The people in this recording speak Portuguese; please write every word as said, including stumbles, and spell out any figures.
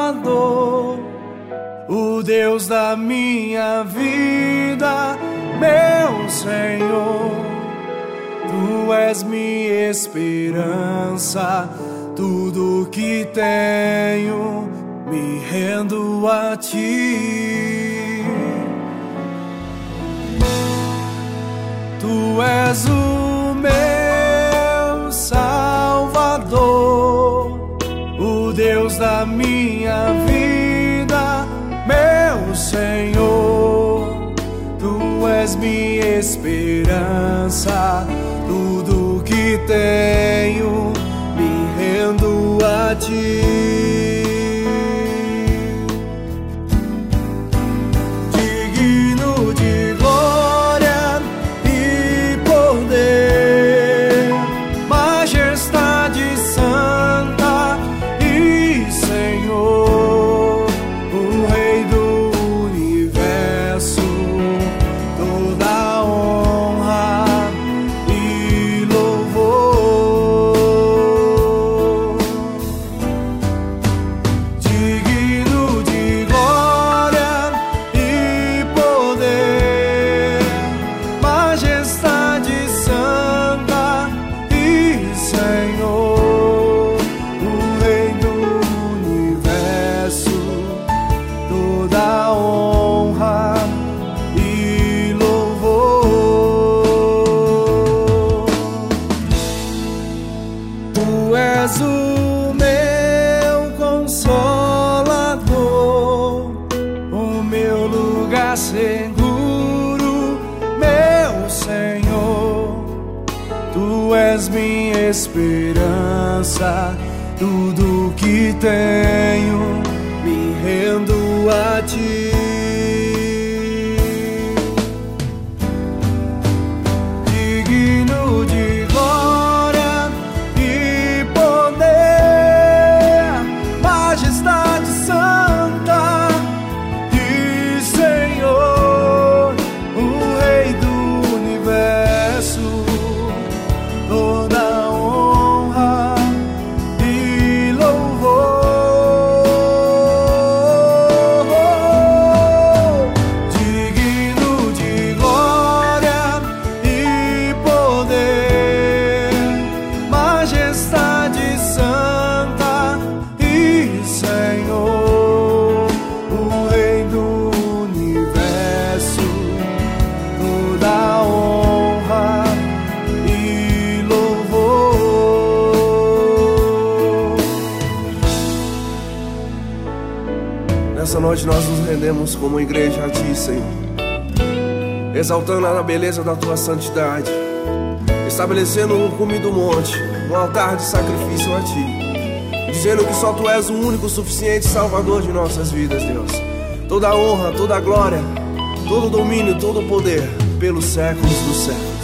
Salvador, o Deus da minha vida, meu Senhor. Tu és minha esperança, tudo que tenho me rendo a Ti. Tu és o meu Salvador, o Deus da minha vida, meu Senhor. Tu és minha esperança, tudo que tenho me rendo a Ti. Digno de glória e poder, majestade santa e Senhor, o Rei do universo, toda honra e louvor. Digno de glória e poder, majestade santa e Senhor, o Rei do universo, toda honra e louvor. Tu és o meu consolador, o meu lugar seguro, meu Senhor. Tu és minha esperança, tudo que tenho me rendo a Ti. Digno de glória e poder, majestade santa e Senhor, o Rei do universo, toda honra e louvor. Digno de glória e poder, majestade santa e Senhor, o Rei do universo, toda honra e louvor. Nessa noite nós nos rendemos como igreja a Ti, Senhor, exaltando a beleza da Tua santidade, estabelecendo um cume do monte, um altar de sacrifício a Ti, dizendo que só Tu és o único suficiente Salvador de nossas vidas, Deus. Toda a honra, toda a glória, todo o domínio, todo o poder, pelos séculos dos séculos.